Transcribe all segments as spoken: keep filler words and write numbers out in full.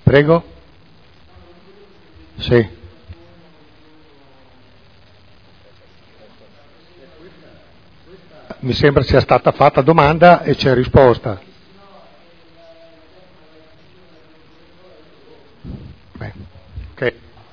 Prego? Sì. Mi sembra sia stata fatta domanda e c'è risposta. Beh, ok.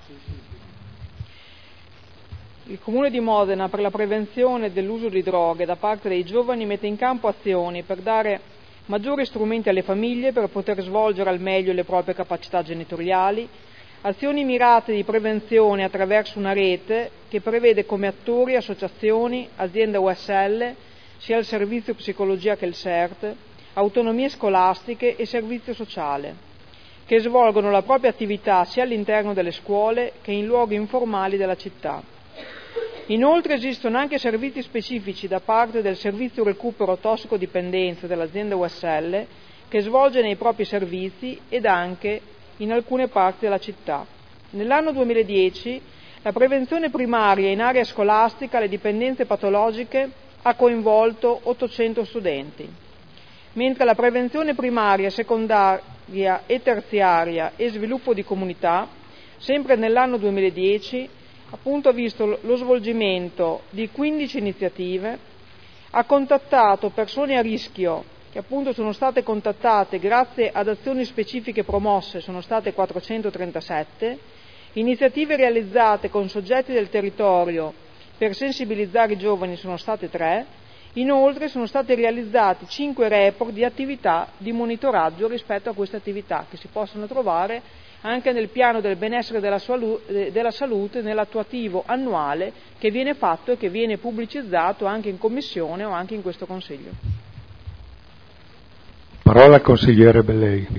Il Comune di Modena, per la prevenzione dell'uso di droghe da parte dei giovani, mette in campo azioni per dare maggiori strumenti alle famiglie per poter svolgere al meglio le proprie capacità genitoriali, azioni mirate di prevenzione attraverso una rete che prevede come attori associazioni, aziende U S L, sia il servizio psicologia che il S E R T, autonomie scolastiche e servizio sociale, che svolgono la propria attività sia all'interno delle scuole che in luoghi informali della città. Inoltre esistono anche servizi specifici da parte del servizio recupero tossicodipendenza dell'azienda U S L che svolge nei propri servizi ed anche in alcune parti della città. Nell'anno duemiladieci la prevenzione primaria in area scolastica alle dipendenze patologiche ha coinvolto ottocento studenti, mentre la prevenzione primaria, secondaria e terziaria e sviluppo di comunità, sempre nell'anno duemiladieci, appunto ha visto lo svolgimento di quindici iniziative, ha contattato persone a rischio che appunto sono state contattate grazie ad azioni specifiche promosse, sono state quattrocentotrentasette, iniziative realizzate con soggetti del territorio per sensibilizzare i giovani sono state tre, inoltre sono stati realizzati cinque report di attività di monitoraggio rispetto a queste attività che si possono trovare anche nel piano del benessere della, salu- della salute, nell'attuativo annuale che viene fatto e che viene pubblicizzato anche in commissione o anche in questo Consiglio. Parola al consigliere Bellei.